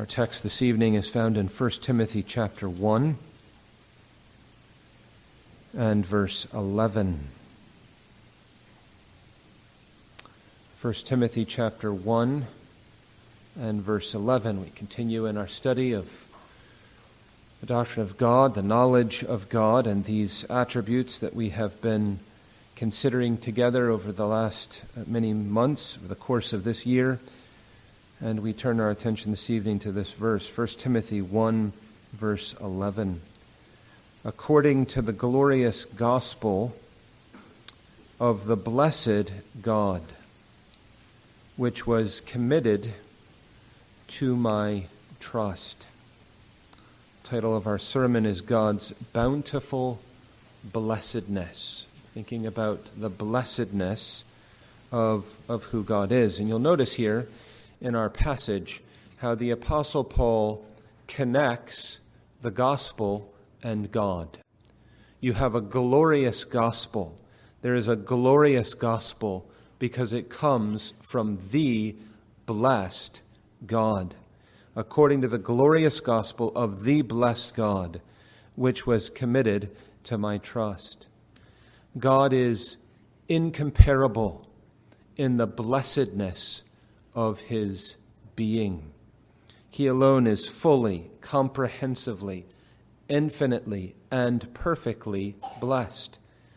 Our text this evening is found in 1 Timothy chapter 1 and verse 11. 1 Timothy chapter 1 and verse 11. We continue in our study of the doctrine of God, the knowledge of God, and these attributes that we have been considering together over the last many months, over the course of this year. And we turn our attention this evening to this verse, 1 Timothy 1, verse 11. According to the glorious gospel of the blessed God, which was committed to my trust. The title of our sermon is God's Bountiful Blessedness, thinking about the blessedness of who God is. And you'll notice here in our passage how the Apostle Paul connects the gospel and God. You have a glorious gospel. There is a glorious gospel because it comes from the blessed God. According to the glorious gospel of the blessed God, which was committed to my trust. God is incomparable in the blessedness of his being. He alone is fully, comprehensively, infinitely, and perfectly blessed.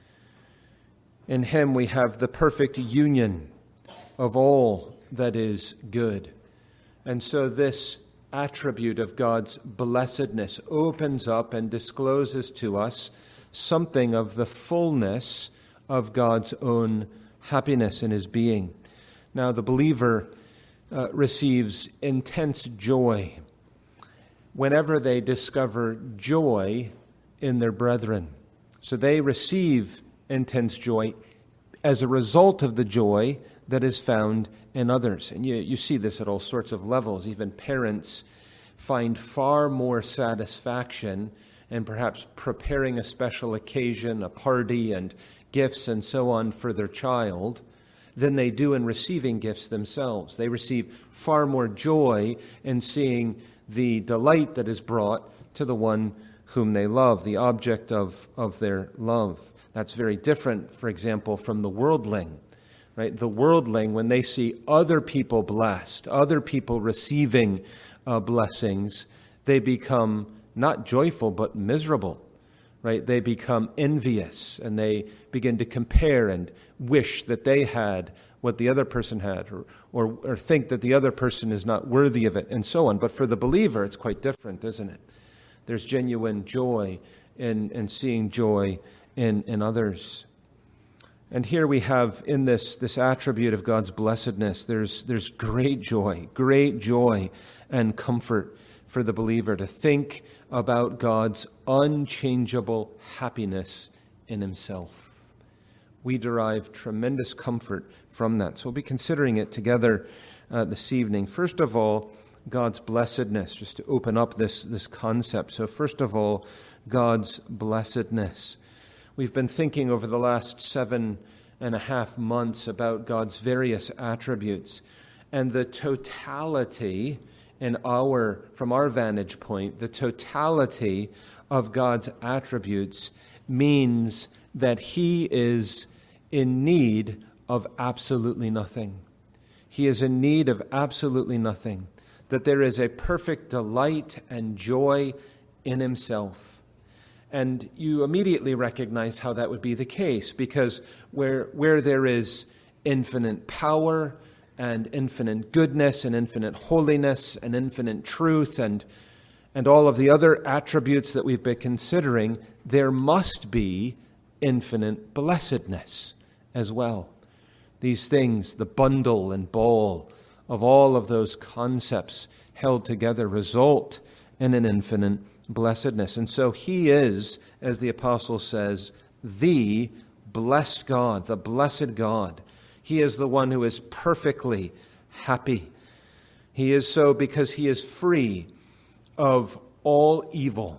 In him we have the perfect union of all that is good. And so this attribute of God's blessedness opens up and discloses to us something of the fullness of God's own happiness in his being. Now the believer receives intense joy whenever they discover joy in their brethren. So they receive intense joy as a result of the joy that is found in others. And you see this at all sorts of levels. Even parents find far more satisfaction in perhaps preparing a special occasion, a party and gifts and so on for their child than they do in receiving gifts themselves. They receive far more joy in seeing the delight that is brought to the one whom they love, the object of their love. That's very different, for example, from the worldling. Right? The worldling, when they see other people blessed, other people receiving blessings, they become not joyful but miserable. Right? They become envious and they begin to compare and wish that they had what the other person had or think that the other person is not worthy of it and so on. But for the believer, it's quite different, isn't it? There's genuine joy in seeing joy in others. And here we have in this attribute of God's blessedness, there's great joy and comfort for the believer to think about God's unchangeable happiness in himself. We derive tremendous comfort from that. So we'll be considering it together this evening. First of all, God's blessedness, just to open up this concept. So first of all, God's blessedness. We've been thinking over the last 7.5 months about God's various attributes and the totality from our vantage point, the totality of God's attributes means that he is in need of absolutely nothing. He is in need of absolutely nothing. That there is a perfect delight and joy in himself. And you immediately recognize how that would be the case, because where there is infinite power and infinite goodness and infinite holiness and infinite truth and all of the other attributes that we've been considering, there must be infinite blessedness as well. These things, the bundle and ball of all of those concepts held together, result in an infinite blessedness. And so he is, as the apostle says, the blessed God, the blessed God. He is the one who is perfectly happy. He is so because he is free of all evil,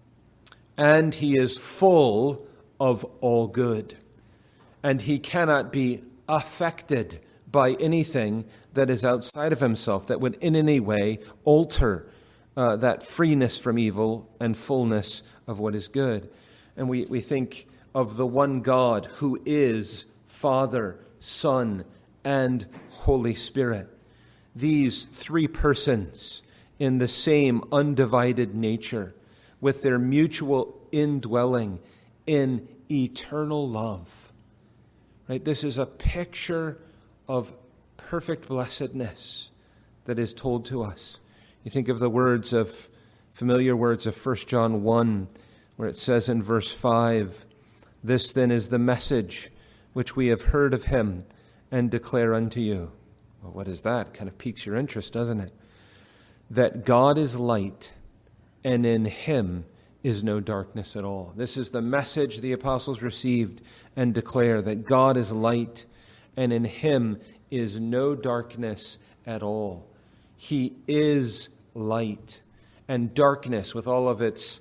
and he is full of all good. And he cannot be affected by anything that is outside of himself, that would in any way alter that freeness from evil and fullness of what is good. And we think of the one God who is Father, Son, and Holy Spirit. These three persons in the same undivided nature, with their mutual indwelling in eternal love. Right? This is a picture of perfect blessedness that is told to us. You think of the familiar words of 1 John 1, where it says in verse 5, "This then is the message which we have heard of him and declare unto you." Well, what is that? Kind of piques your interest, doesn't it? That God is light, and in him is no darkness at all. This is the message the apostles received and declare, that God is light, and in him is no darkness at all. He is light, and darkness with all of its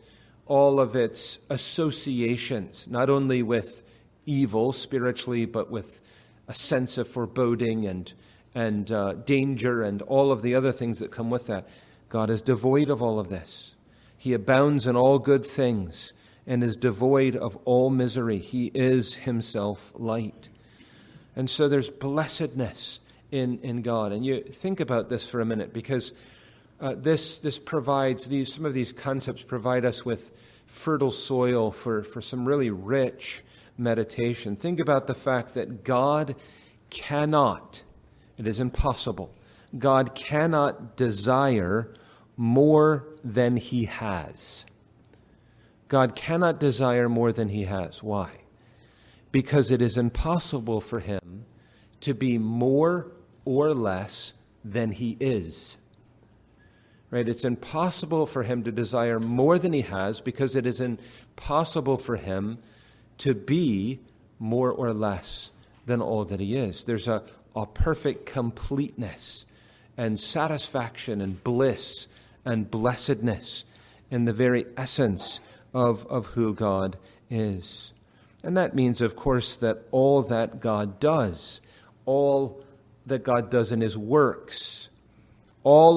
associations, not only with evil spiritually, but with a sense of foreboding and danger and all of the other things that come with that. God is devoid of all of this. He abounds in all good things and is devoid of all misery. He is himself light. And so there's blessedness in God. And you think about this for a minute, because this provides some of these concepts provide us with fertile soil for some really rich meditation. Think about the fact that God cannot, it is impossible, God cannot desire more than he has. God cannot desire more than he has. Why? Because it is impossible for him to be more or less than he is. Right? It's impossible for him to desire more than he has, because it is impossible for him to be more or less than all that he is. There's a perfect completeness and satisfaction and bliss and blessedness in the very essence of who God is. And that means, of course, that all that God does, all that God does in his works, all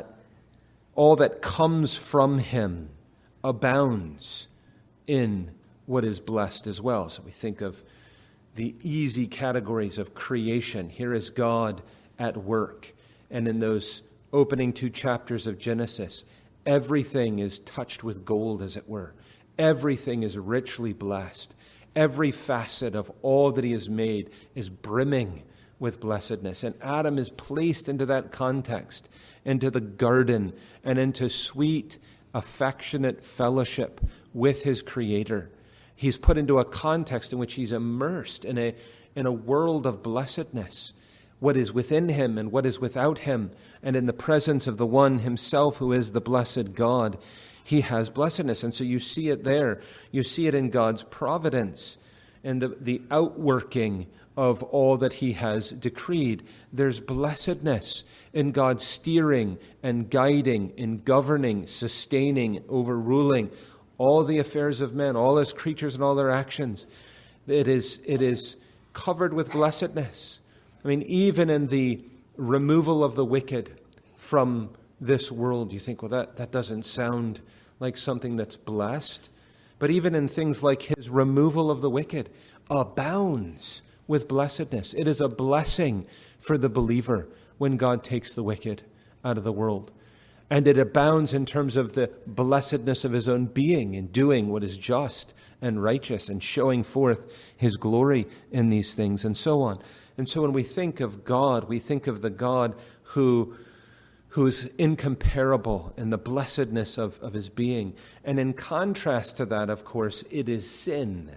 that comes from him abounds in what is blessed as well. So we think of the easy categories of creation. Here is God at work. And in those opening 2 chapters of Genesis, everything is touched with gold, as it were. Everything is richly blessed. Every facet of all that he has made is brimming with blessedness. And Adam is placed into that context, into the garden, and into sweet, affectionate fellowship with his Creator. He's put into a context in which he's immersed in a world of blessedness. What is within him and what is without him, and in the presence of the one himself who is the blessed God, he has blessedness. And so you see it there. You see it in God's providence and the outworking of all that he has decreed. There's blessedness in God's steering and guiding, in governing, sustaining, overruling all the affairs of men, all his creatures and all their actions. It is covered with blessedness. I mean, even in the removal of the wicked from this world, you think, well, that doesn't sound like something that's blessed. But even in things like his removal of the wicked, abounds with blessedness. It is a blessing for the believer when God takes the wicked out of the world. And it abounds in terms of the blessedness of his own being in doing what is just and righteous and showing forth his glory in these things and so on. And so when we think of God, we think of the God who is incomparable in the blessedness of his being. And in contrast to that, of course, it is sin.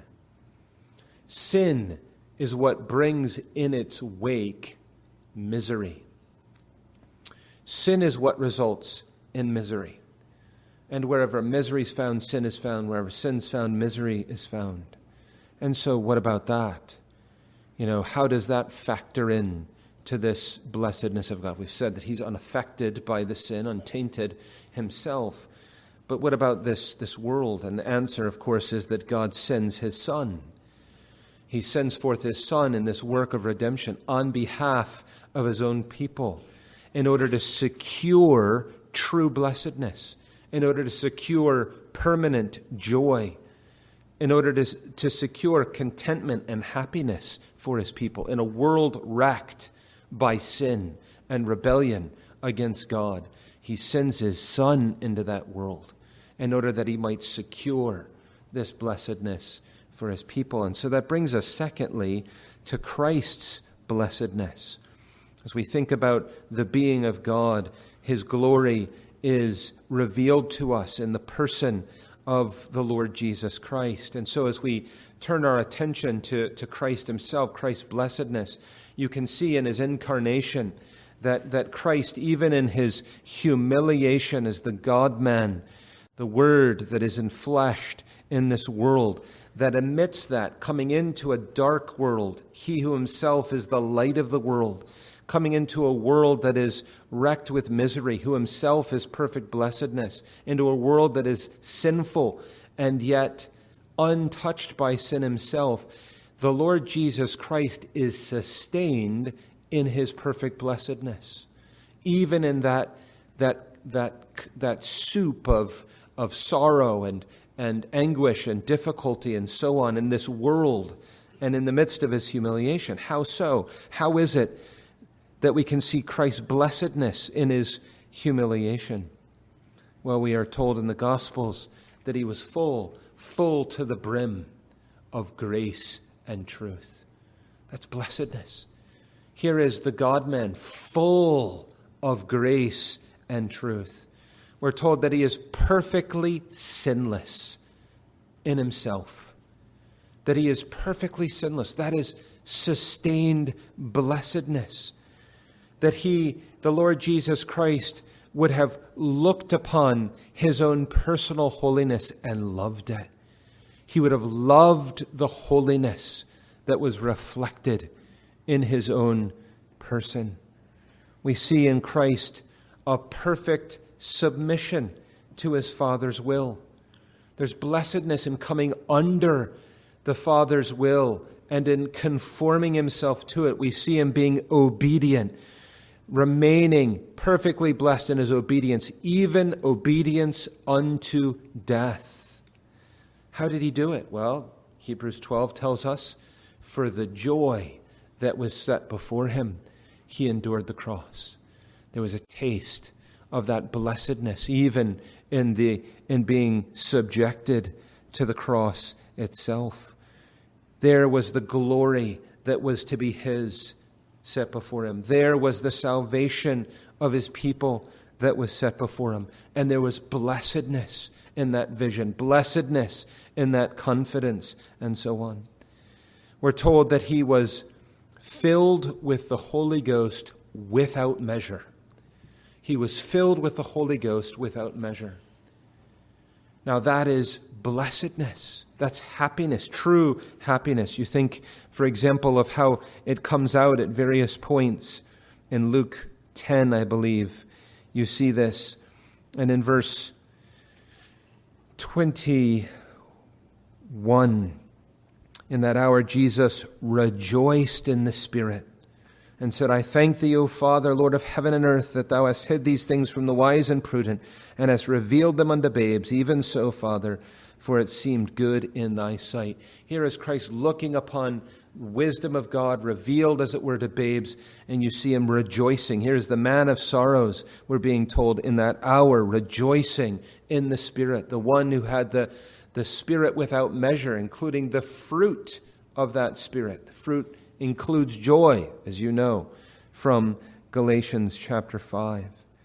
Sin is what brings in its wake misery. Sin is what results in misery. And wherever misery is found, sin is found. Wherever sin is found, misery is found. And so what about that? How does that factor in to this blessedness of God? We've said that he's unaffected by the sin, untainted himself. But what about this world? And the answer, of course, is that God sends his Son. He sends forth his Son in this work of redemption on behalf of his own people in order to secure true blessedness, in order to secure permanent joy, in order to secure contentment and happiness for his people in a world wrecked by sin and rebellion against God. He sends his Son into that world in order that he might secure this blessedness for his people. And so that brings us, secondly, to Christ's blessedness. As we think about the being of God, his glory is revealed to us in the person of the Lord Jesus Christ. And so as we turn our attention to Christ himself, Christ's blessedness, you can see in his incarnation that Christ, even in his humiliation as the God-man, the Word that is enfleshed in this world, that amidst that, coming into a dark world, he who himself is the light of the world, coming into a world that is wrecked with misery, who himself is perfect blessedness, into a world that is sinful and yet untouched by sin himself, the Lord Jesus Christ is sustained in his perfect blessedness. Even in that soup of sorrow and anguish and difficulty and so on in this world and in the midst of his humiliation. How so? How is it that we can see Christ's blessedness in his humiliation? Well, we are told in the Gospels that he was full to the brim of grace and truth. That's blessedness. Here is the God-man full of grace and truth. We're told that he is perfectly sinless in himself. That he is perfectly sinless. That is sustained blessedness. That he, the Lord Jesus Christ, would have looked upon his own personal holiness and loved it. He would have loved the holiness that was reflected in his own person. We see in Christ a perfect submission to his Father's will. There's blessedness in coming under the Father's will and in conforming himself to it. We see him being obedient, remaining perfectly blessed in his obedience, even obedience unto death. How did he do it? Well, Hebrews 12 tells us, for the joy that was set before him, he endured the cross. There was a taste of that blessedness, even in being subjected to the cross itself. There was the glory that was to be his set before him. There was the salvation of his people that was set before him. And there was blessedness in that vision, blessedness in that confidence, and so on. We're told that he was filled with the Holy Ghost without measure. He was filled with the Holy Ghost without measure. Now that is blessedness. That's happiness, true happiness. You think, for example, of how it comes out at various points. In Luke 10, I believe, you see this. And in verse 21, in that hour Jesus rejoiced in the Spirit and said, I thank thee, O Father, Lord of heaven and earth, that thou hast hid these things from the wise and prudent, and hast revealed them unto babes. Even so, Father, for it seemed good in thy sight. Here is Christ looking upon wisdom of God revealed, as it were, to babes, and you see him rejoicing. Here's the man of sorrows, we're being told, in that hour, rejoicing in the Spirit, the one who had the Spirit without measure, including the fruit of that Spirit. The fruit includes joy, as you know, from Galatians chapter 5.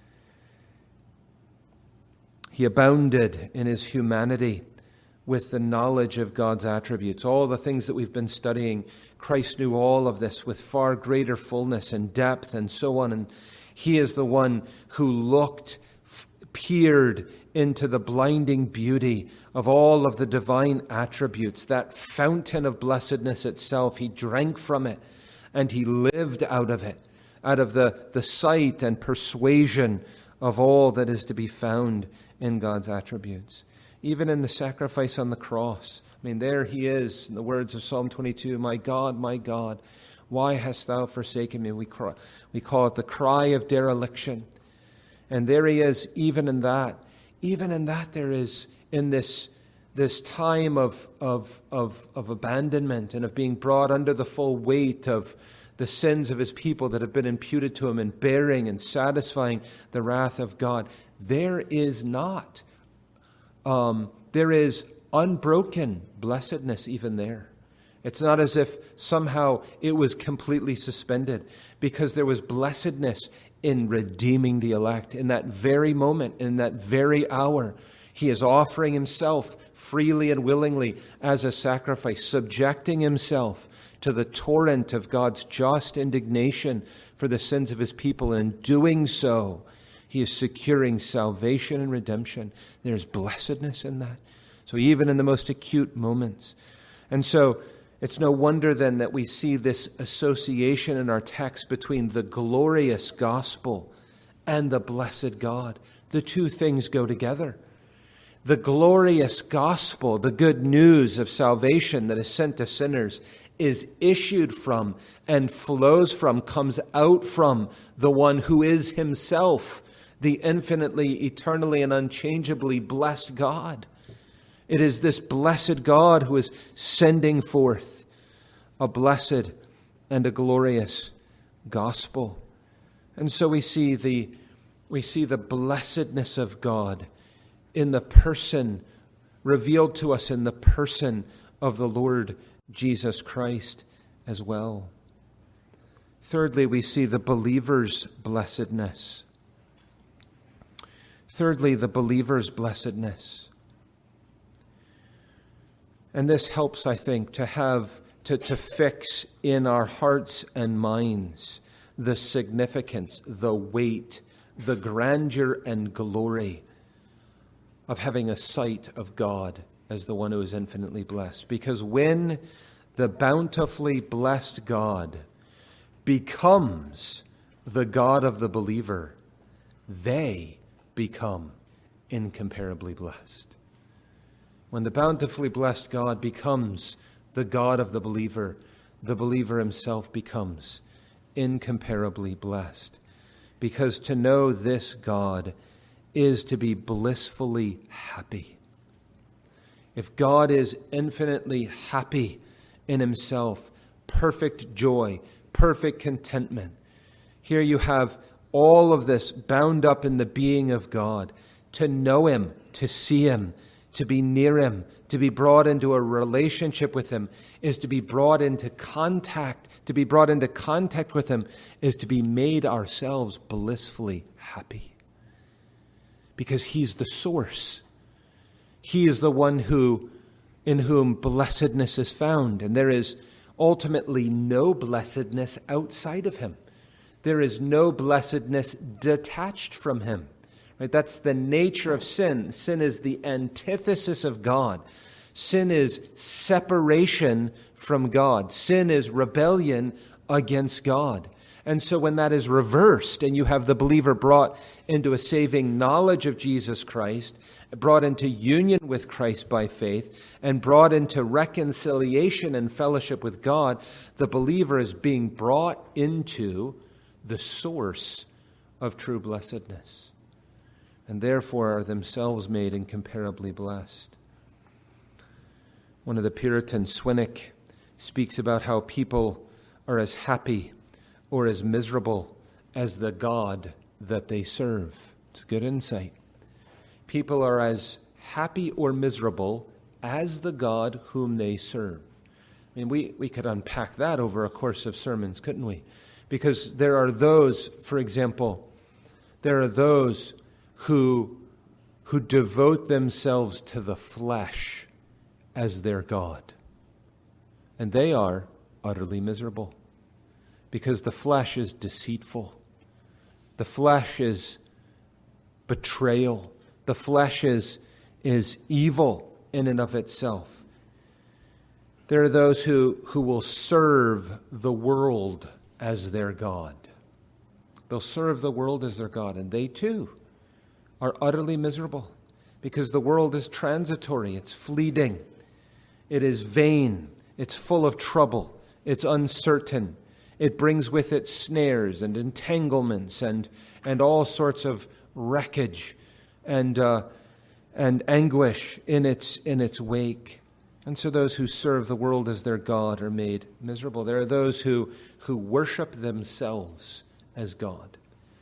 He abounded in his humanity with the knowledge of God's attributes. All the things that we've been studying, Christ knew all of this with far greater fullness and depth and so on. And he is the one who peered into the blinding beauty of all of the divine attributes, that fountain of blessedness itself. He drank from it and he lived out of it, out of the sight and persuasion of all that is to be found in God's attributes. Even in the sacrifice on the cross, mean, there he is in the words of Psalm 22, my God, why hast thou forsaken me? We call it the cry of dereliction. And there he is, even in that there is, in this time of abandonment and of being brought under the full weight of the sins of his people that have been imputed to him, and bearing and satisfying the wrath of God. There is unbroken blessedness even there. It's not as if somehow it was completely suspended, because there was blessedness in redeeming the elect. In that very moment, in that very hour, he is offering himself freely and willingly as a sacrifice, subjecting himself to the torrent of God's just indignation for the sins of his people. And in doing so, he is securing salvation and redemption. There's blessedness in that. So even in the most acute moments. And so it's no wonder then that we see this association in our text between the glorious gospel and the blessed God. The two things go together. The glorious gospel, the good news of salvation that is sent to sinners, is issued from and flows from, comes out from the one who is himself the infinitely, eternally, and unchangeably blessed God. It is this blessed God who is sending forth a blessed and a glorious gospel. And so we see the blessedness of God in the person, revealed to us in the person of the Lord Jesus Christ as well. Thirdly, we see the believer's blessedness. Thirdly, the believer's blessedness. And this helps, I think, to fix in our hearts and minds the significance, the weight, the grandeur and glory of having a sight of God as the one who is infinitely blessed. Because when the bountifully blessed God becomes the God of the believer, they become incomparably blessed. When the bountifully blessed God becomes the God of the believer himself becomes incomparably blessed. Because to know this God is to be blissfully happy. If God is infinitely happy in himself, perfect joy, perfect contentment, here you have all of this bound up in the being of God. To know him, to see him, to be near him, to be brought into a relationship with him, is to be brought into contact. To be brought into contact with him is to be made ourselves blissfully happy. Because he's the source. He is the one in whom blessedness is found. And there is ultimately no blessedness outside of him. There is no blessedness detached from him. Right? That's the nature of sin. Sin is the antithesis of God. Sin is separation from God. Sin is rebellion against God. And so when that is reversed and you have the believer brought into a saving knowledge of Jesus Christ, brought into union with Christ by faith, and brought into reconciliation and fellowship with God, the believer is being brought into the source of true blessedness, and therefore are themselves made incomparably blessed. One of the Puritans, Swinnock, speaks about how people are as happy or as miserable as the God that they serve. It's a good insight. People are as happy or miserable as the God whom they serve. I mean, we could unpack that over a course of sermons, couldn't we? Because there are those, for example, there are those who devote themselves to the flesh as their God. And they are utterly miserable. Because the flesh is deceitful. The flesh is betrayal. The flesh is evil in and of itself. There are those who will serve the world as their God. They'll serve the world as their God, and they too are utterly miserable because the world is transitory, it's fleeting, It is vain. It's full of trouble. It's uncertain. It brings with it snares and entanglements and all sorts of wreckage and anguish in its wake. And so those who serve the world as their God are made miserable. There are those who worship themselves as God,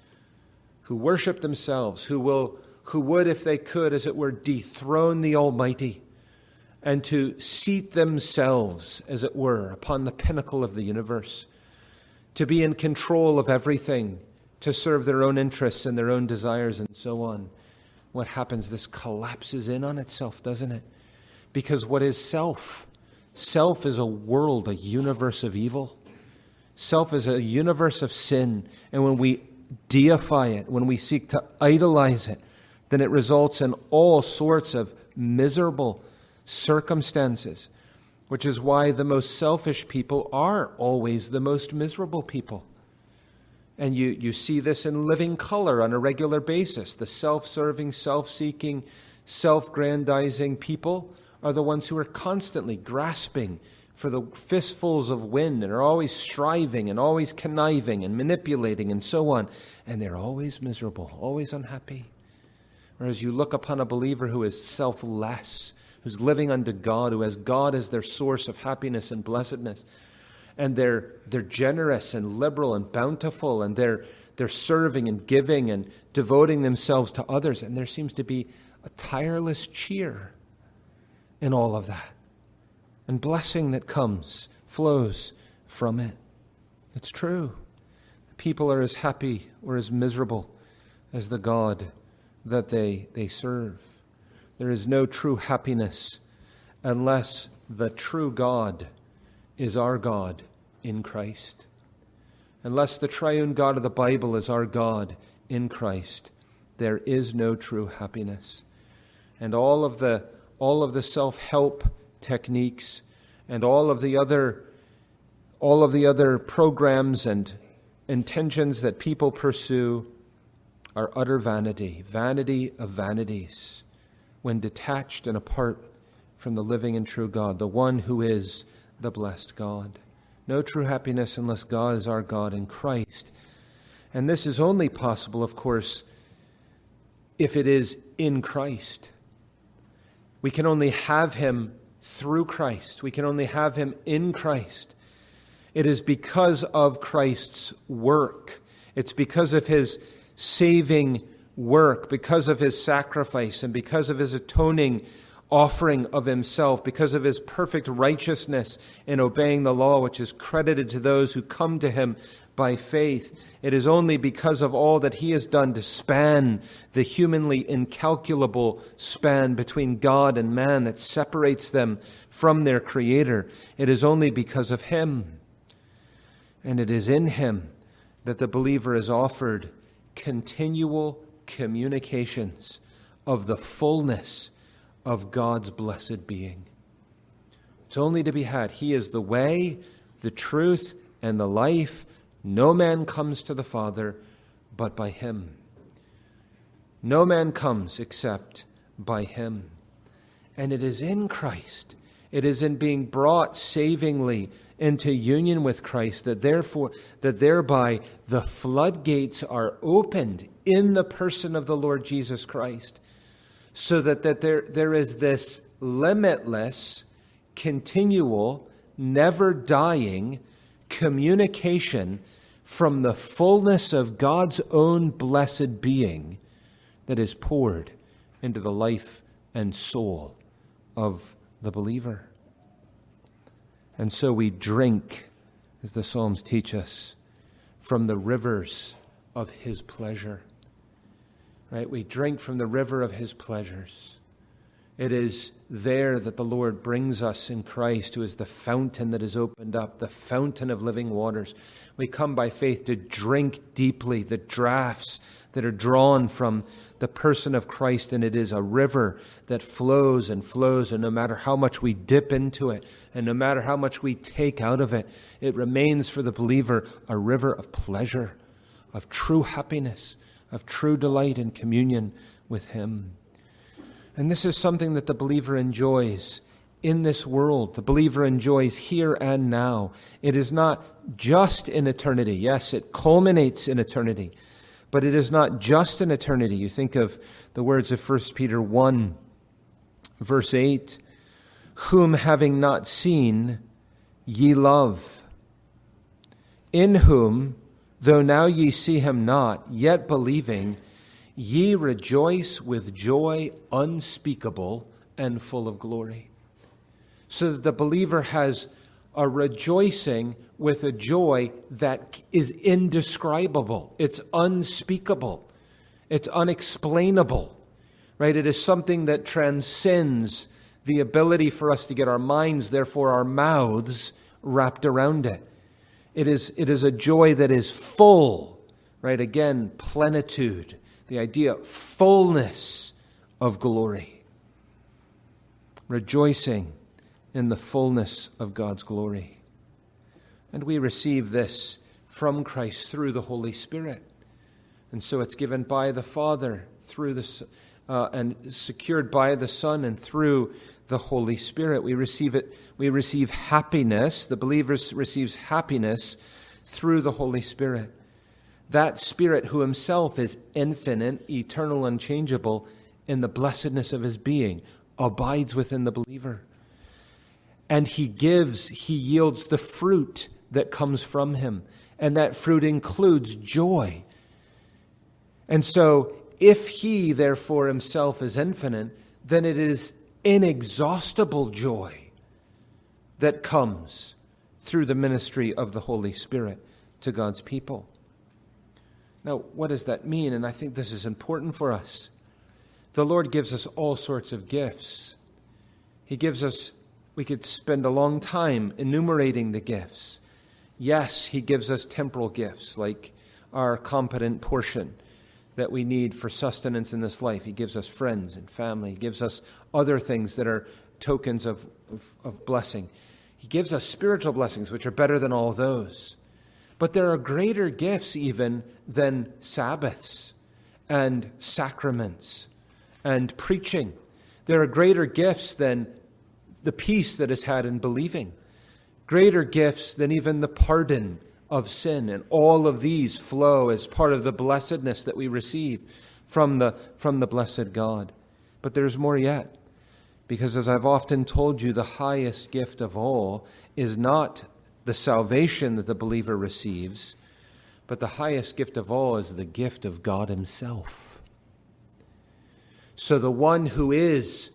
who worship themselves, who would, if they could, as it were, dethrone the Almighty and to seat themselves, as it were, upon the pinnacle of the universe, to be in control of everything, to serve their own interests and their own desires and so on. What happens? This collapses in on itself, doesn't it? Because what is self? Self is a world, a universe of evil. Self is a universe of sin. And when we deify it, when we seek to idolize it, then it results in all sorts of miserable circumstances, which is why the most selfish people are always the most miserable people. And you see this in living color on a regular basis. The self-serving, self-seeking, self-grandizing people are the ones who are constantly grasping for the fistfuls of wind and are always striving and always conniving and manipulating and so on. And they're always miserable, always unhappy. Whereas you look upon a believer who is selfless, who's living unto God, who has God as their source of happiness and blessedness, and they're generous and liberal and bountiful, and they're serving and giving and devoting themselves to others, and there seems to be a tireless cheer in all of that. And blessing that flows from it. It's true. People are as happy or as miserable as the God that they serve. There is no true happiness unless the true God is our God in Christ. Unless the triune God of the Bible is our God in Christ, there is no true happiness. And all of the self-help techniques and all of the other programs and intentions that people pursue are utter vanity of vanities, when detached and apart from the living and true God, the one who is the blessed God. No true happiness unless God is our God in Christ. And this is only possible, of course, if it is in Christ. We can only have him through Christ. We can only have him in Christ. It is because of Christ's work. It's because of his saving work, because of his sacrifice, and because of his atoning offering of himself, because of his perfect righteousness in obeying the law, which is credited to those who come to him by faith. It is only because of all that he has done to span the humanly incalculable span between God and man that separates them from their Creator. It is only because of him. And it is in him that the believer is offered continual communications of the fullness of God's blessed being. It's only to be had. He is the way, the truth, and the life. No man comes to the Father but by him. No man comes except by him. And it is in Christ. It is in being brought savingly into union with Christ that thereby the floodgates are opened in the person of the Lord Jesus Christ, so that there is this limitless, continual, never dying communication from the fullness of God's own blessed being that is poured into the life and soul of the believer. And so we drink, as the Psalms teach us, from the rivers of his pleasure. Right? We drink from the river of his pleasures. It is there that the Lord brings us in Christ, who is the fountain that is opened up, the fountain of living waters. We come by faith to drink deeply the draughts that are drawn from the person of Christ, and it is a river that flows and flows, and no matter how much we dip into it, and no matter how much we take out of it, it remains for the believer a river of pleasure, of true happiness, of true delight in communion with him. And this is something that the believer enjoys in this world. The believer enjoys here and now. It is not just in eternity. Yes, it culminates in eternity, but it is not just in eternity. You think of the words of 1 Peter 1, verse 8, whom having not seen, ye love, in whom, though now ye see him not, yet believing, ye rejoice with joy unspeakable and full of glory. So that the believer has a rejoicing with a joy that is indescribable. It's unspeakable. It's unexplainable, right? It is something that transcends the ability for us to get our minds, therefore our mouths, wrapped around it. It is a joy that is full, right? Again, plenitude, the idea of fullness of glory. Rejoicing in the fullness of God's glory. And we receive this from Christ through the Holy Spirit. And so it's given by the Father through the and secured by the Son and through the Holy Spirit. We receive it. We receive happiness. The believer receives happiness through the Holy Spirit. That Spirit who himself is infinite, eternal, unchangeable in the blessedness of his being abides within the believer. And he yields the fruit that comes from him. And that fruit includes joy. And so, if he, therefore, himself is infinite, then it is inexhaustible joy that comes through the ministry of the Holy Spirit to God's people. Now, what does that mean? And I think this is important for us. The Lord gives us all sorts of gifts. He gives us, we could spend a long time enumerating the gifts. Yes, he gives us temporal gifts, like our competent portion that we need for sustenance in this life. He gives us friends and family. He gives us other things that are tokens of blessing. He gives us spiritual blessings, which are better than all those. But there are greater gifts even than Sabbaths and sacraments and preaching. There are greater gifts than the peace that is had in believing. Greater gifts than even the pardon of sin. And all of these flow as part of the blessedness that we receive from the blessed God. But there's more yet. Because as I've often told you, the highest gift of all is not the salvation that the believer receives, but the highest gift of all is the gift of God himself. So the one who has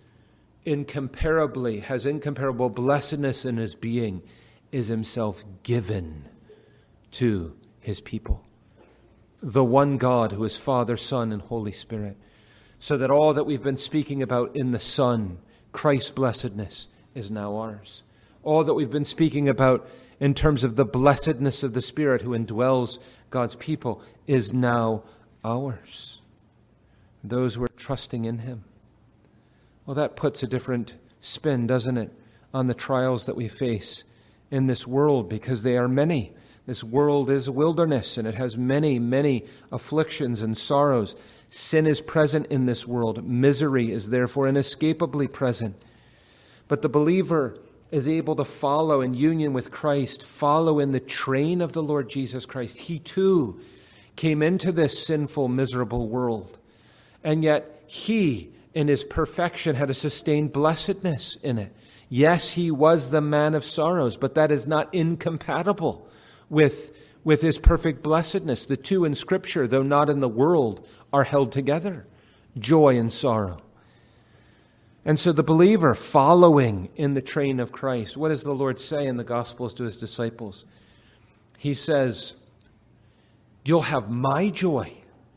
incomparable blessedness in his being is himself given to his people. The one God who is Father, Son, and Holy Spirit. So that all that we've been speaking about in the Son, Christ's blessedness, is now ours. All that we've been speaking about in terms of the blessedness of the Spirit who indwells God's people is now ours. Those who are trusting in him. Well, that puts a different spin, doesn't it, on the trials that we face in this world, because they are many. This world is a wilderness, and it has many, many afflictions and sorrows. Sin is present in this world. Misery is therefore inescapably present. But the believer is able to follow in union with Christ, follow in the train of the Lord Jesus Christ. He too came into this sinful, miserable world. And yet he, in his perfection, had a sustained blessedness in it. Yes, he was the man of sorrows, but that is not incompatible with his perfect blessedness. The two in Scripture, though not in the world, are held together. Joy and sorrow. And so the believer following in the train of Christ, what does the Lord say in the Gospels to his disciples? He says, you'll have my joy.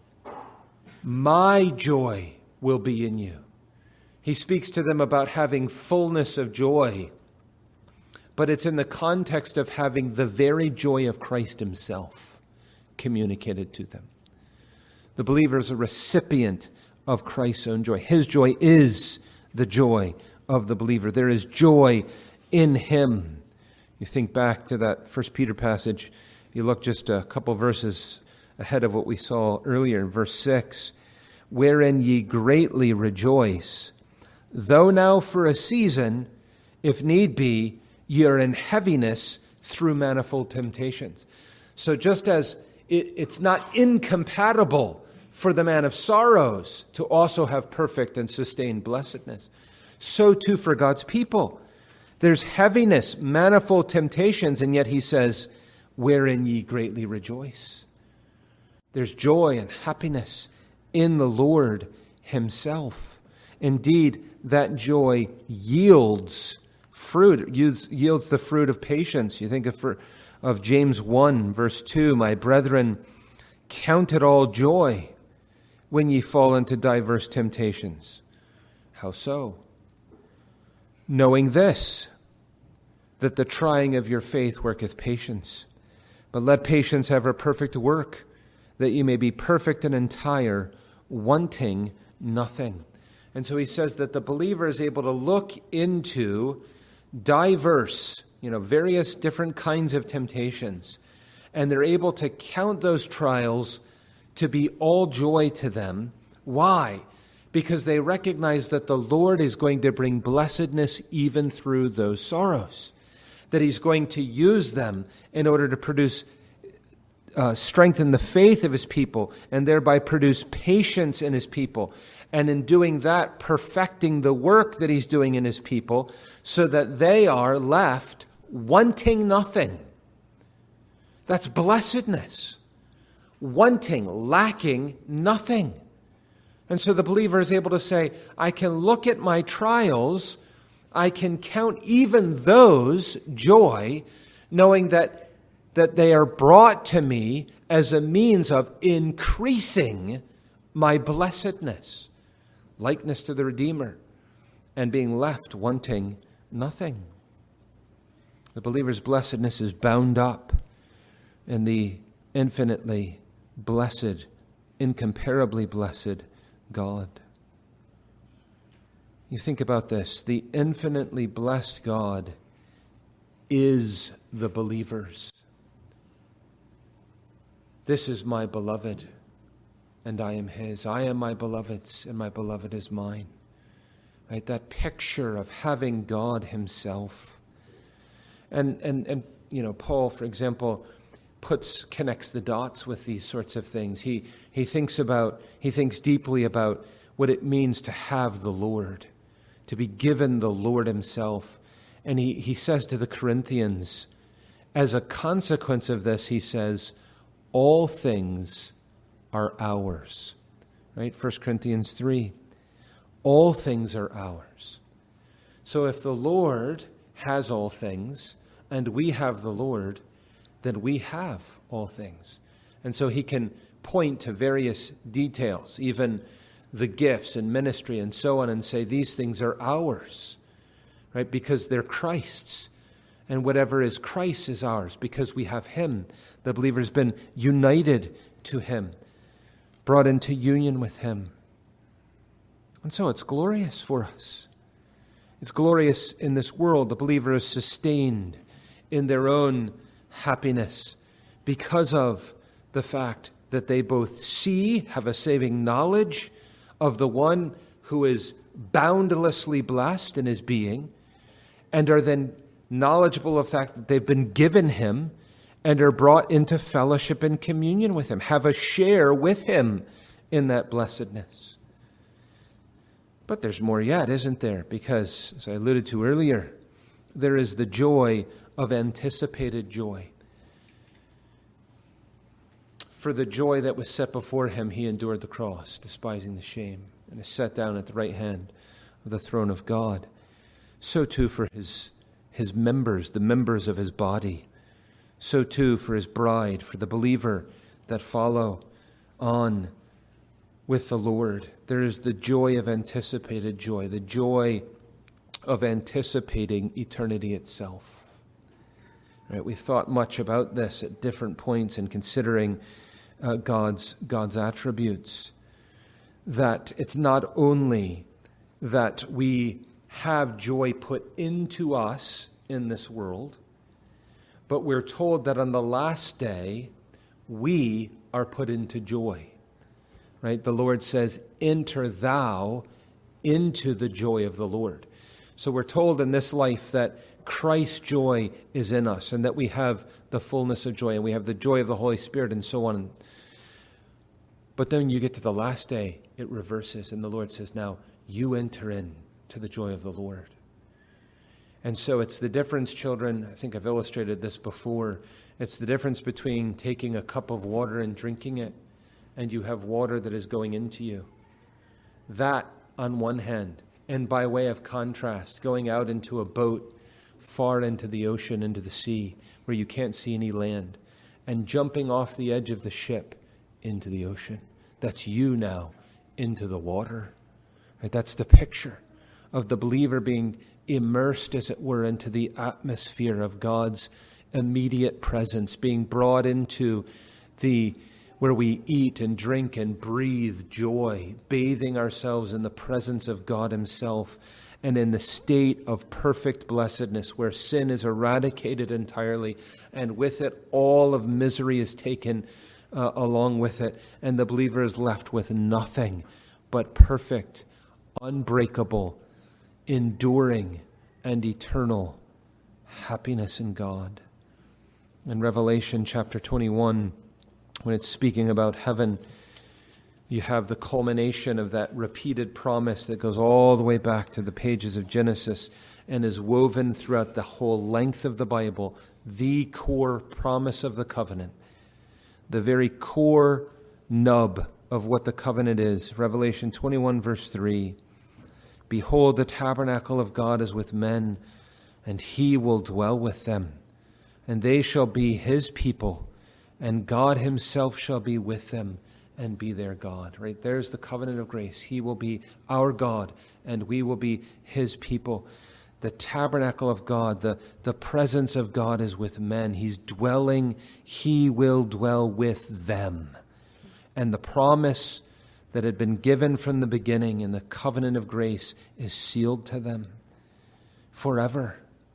My joy will be in you. He speaks to them about having fullness of joy, but it's in the context of having the very joy of Christ himself communicated to them. The believer is a recipient of Christ's own joy. His joy is the joy of the believer. There is joy in him. You think back to that 1 Peter passage. You look just a couple verses ahead of what we saw earlier in verse 6. Wherein ye greatly rejoice, though now for a season, if need be, ye are in heaviness through manifold temptations. So just as it's not incompatible for the man of sorrows to also have perfect and sustained blessedness, so too for God's people. There's heaviness, manifold temptations, and yet he says, wherein ye greatly rejoice. There's joy and happiness in the Lord himself. Indeed, that joy yields fruit, yields the fruit of patience. You think of James 1, verse 2, my brethren, count it all joy when ye fall into diverse temptations. How so? Knowing this, that the trying of your faith worketh patience. But let patience have her perfect work, that ye may be perfect and entire, wanting nothing. And so he says that the believer is able to look into diverse, various different kinds of temptations, and they're able to count those trials to be all joy to them. Why? Because they recognize that the Lord is going to bring blessedness even through those sorrows, that he's going to use them in order to produce strengthen the faith of his people, and thereby produce patience in his people. And in doing that, perfecting the work that he's doing in his people, so that they are left wanting nothing. That's blessedness. Wanting, lacking nothing. And so the believer is able to say, I can look at my trials, I can count even those joy, knowing that they are brought to me as a means of increasing my blessedness, likeness to the Redeemer, and being left wanting nothing. The believer's blessedness is bound up in the infinitely blessed, incomparably blessed God. You think about this. The infinitely blessed God is the believer's. This is my beloved, and I am his. I am my beloved's, and my beloved is mine. Right? That picture of having God himself. And Paul, for example, connects the dots with these sorts of things. He thinks deeply about what it means to have the Lord, to be given the Lord himself. And he says to the Corinthians, as a consequence of this, he says, all things are ours. Right? 1 Corinthians 3. All things are ours. So if the Lord has all things, and we have the Lord, then we have all things. And so he can point to various details, even the gifts and ministry and so on, and say these things are ours, right? Because they're Christ's. And whatever is Christ is ours because we have him. The believer's been united to him, brought into union with him. And so it's glorious for us. It's glorious in this world. The believer is sustained in their own happiness because of the fact that they both have a saving knowledge of the one who is boundlessly blessed in his being, and are then knowledgeable of the fact that they've been given him and are brought into fellowship and communion with him, have a share with him in that blessedness. But there's more yet, isn't there? Because, as I alluded to earlier, there is the joy of anticipated joy. For the joy that was set before him, he endured the cross, despising the shame, and is set down at the right hand of the throne of God. So too for his members, the members of his body. So too for his bride, for the believer that follow on with the Lord. There is the joy of anticipated joy, the joy of anticipating eternity itself. Right? We've thought much about this at different points in considering God's attributes. That it's not only that we have joy put into us in this world, but we're told that on the last day, we are put into joy. Right? The Lord says, enter thou into the joy of the Lord. So we're told in this life that Christ's joy is in us and that we have the fullness of joy and we have the joy of the Holy Spirit and so on. But then you get to the last day, it reverses and the Lord says, now you enter in to the joy of the Lord. And so it's the difference, children, I think I've illustrated this before, it's the difference between taking a cup of water and drinking it and you have water that is going into you. That on one hand, and by way of contrast, going out into a boat far into the ocean, into the sea, where you can't see any land, and jumping off the edge of the ship into the ocean. That's you now into the water. Right? That's the picture of the believer being immersed, as it were, into the atmosphere of God's immediate presence, being brought into where we eat and drink and breathe joy, bathing ourselves in the presence of God himself and in the state of perfect blessedness where sin is eradicated entirely and with it all of misery is taken along with it, and the believer is left with nothing but perfect, unbreakable, enduring, and eternal happiness in God. In Revelation chapter 21, when it's speaking about heaven, you have the culmination of that repeated promise that goes all the way back to the pages of Genesis and is woven throughout the whole length of the Bible, the core promise of the covenant, the very core nub of what the covenant is. Revelation 21 verse 3, behold, the tabernacle of God is with men, and he will dwell with them, and they shall be his people, and God himself shall be with them and be their God. Right? There's the covenant of grace. He will be our God and we will be his people. The tabernacle of God, the presence of God is with men. He's dwelling. He will dwell with them. And the promise that had been given from the beginning in the covenant of grace is sealed to them forever.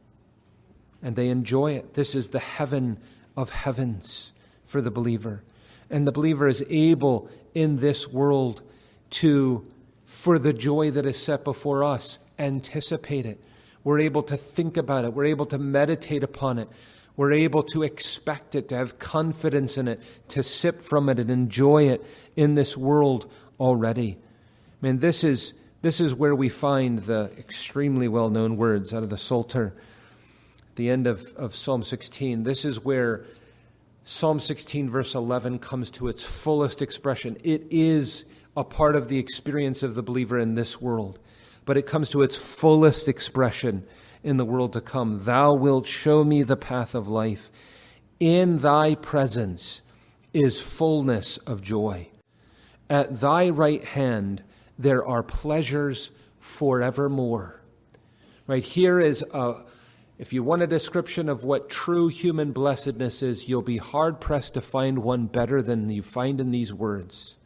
And they enjoy it. This is the heaven of heavens for the believer. And the believer is able in this world to, for the joy that is set before us, anticipate it. We're able to think about it. We're able to meditate upon it. We're able to expect it, to have confidence in it, to sip from it and enjoy it in this world already. I mean, this is where we find the extremely well-known words out of the Psalter, the end of Psalm 16. This is where Psalm 16 verse 11 comes to its fullest expression. It is a part of the experience of the believer in this world, but it comes to its fullest expression in the world to come. Thou wilt show me the path of life. In thy presence is fullness of joy. At thy right hand there are pleasures forevermore. Right here is if you want a description of what true human blessedness is, you'll be hard-pressed to find one better than you find in these words.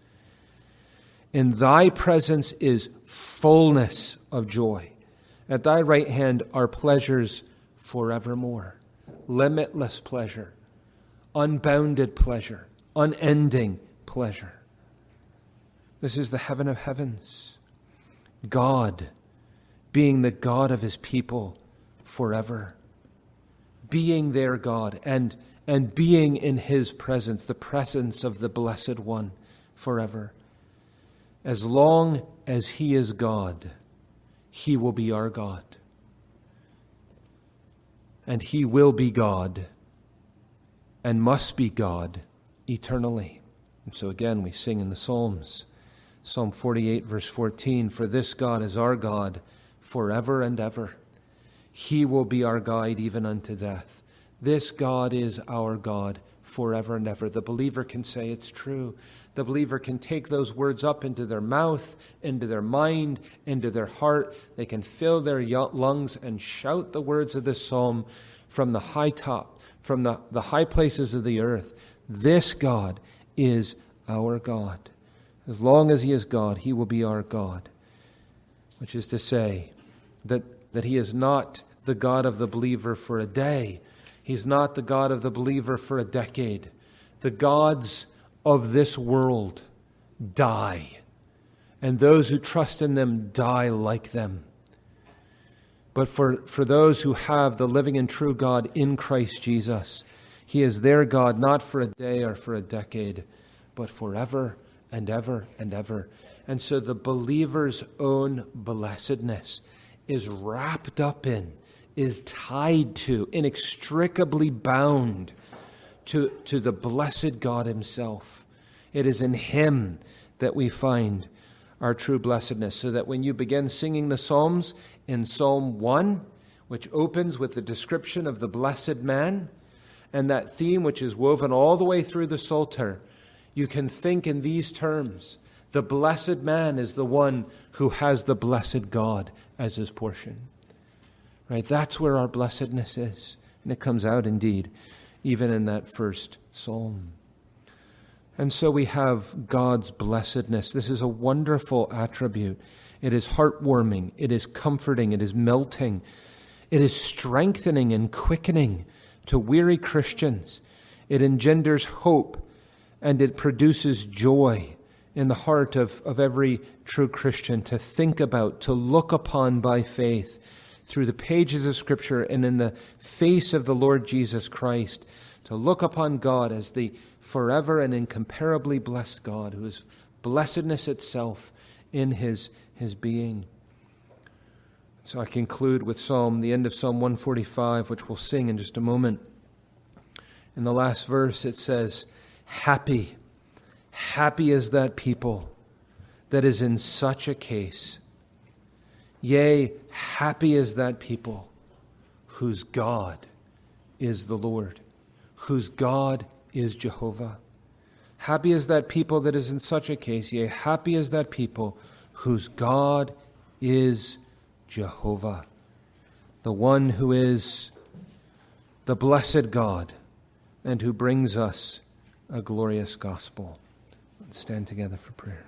In thy presence is fullness of joy. At thy right hand are pleasures forevermore. Limitless pleasure, unbounded pleasure, unending pleasure. This is the heaven of heavens. God being the God of his people forever, being their God and being in his presence, the presence of the Blessed One forever. As long as he is God, he will be our God. And he will be God and must be God eternally. And so again, we sing in the Psalms, Psalm 48 verse 14, for this God is our God forever and ever. He will be our guide even unto death. This God is our God forever and ever. The believer can say it's true. The believer can take those words up into their mouth, into their mind, into their heart. They can fill their lungs and shout the words of this psalm from the high top, from the high places of the earth. This God is our God. As long as he is God, he will be our God. Which is to say that he is not the God of the believer for a day. He's not the God of the believer for a decade. The gods of this world die, and those who trust in them die like them. But for those who have the living and true God in Christ Jesus, He is their God, not for a day or for a decade, but forever and ever and ever. And so the believer's own blessedness is wrapped up in, is tied to, inextricably bound to the blessed God Himself. It is in Him that we find our true blessedness. So that when you begin singing the Psalms in Psalm 1, which opens with the description of the blessed man, and that theme which is woven all the way through the Psalter, you can think in these terms. The blessed man is the one who has the blessed God as his portion. Right? That's where our blessedness is. And it comes out indeed, even in that first psalm. And so we have God's blessedness. This is a wonderful attribute. It is heartwarming. It is comforting. It is melting. It is strengthening and quickening to weary Christians. It engenders hope, and it produces joy in the heart of every true Christian to think about, to look upon by faith through the pages of Scripture and in the face of the Lord Jesus Christ, to look upon God as the forever and incomparably blessed God, who is blessedness itself in His being. So I conclude with the end of Psalm 145, which we'll sing in just a moment. In the last verse it says, Happy is that people that is in such a case. Yea, happy is that people whose God is the Lord, whose God is Jehovah. Happy is that people that is in such a case. Yea, happy is that people whose God is Jehovah, the one who is the blessed God and who brings us a glorious gospel. Let's stand together for prayer.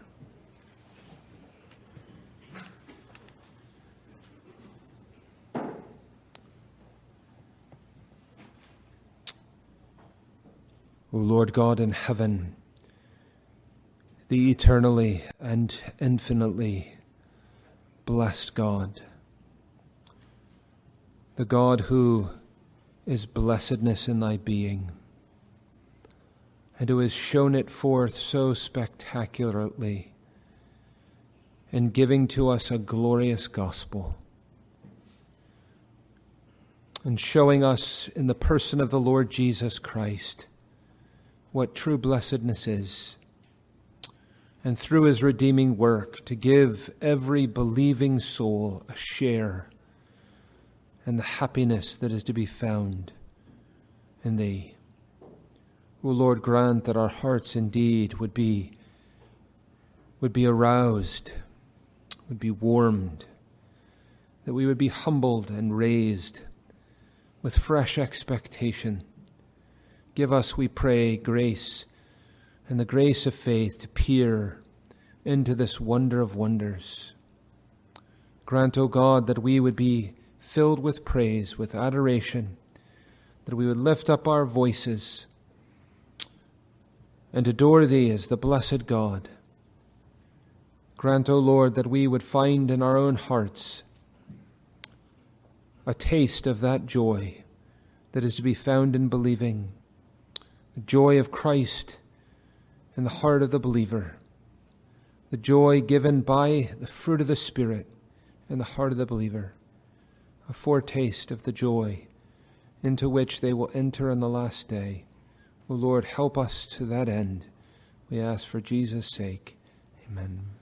O Lord God in heaven, the eternally and infinitely blessed God, the God who is blessedness in thy being, and who has shown it forth so spectacularly in giving to us a glorious gospel, and showing us in the person of the Lord Jesus Christ what true blessedness is, and through His redeeming work to give every believing soul a share in the happiness that is to be found in Thee. O Lord, grant that our hearts indeed would be aroused, would be warmed, that we would be humbled and raised with fresh expectation. Give us, we pray, grace and the grace of faith to peer into this wonder of wonders. Grant, O God, that we would be filled with praise, with adoration, that we would lift up our voices and adore Thee as the blessed God. Grant, O Lord, that we would find in our own hearts a taste of that joy that is to be found in believing, the joy of Christ in the heart of the believer, the joy given by the fruit of the Spirit in the heart of the believer, a foretaste of the joy into which they will enter on the last day. O Lord, help us to that end. We ask for Jesus' sake. Amen.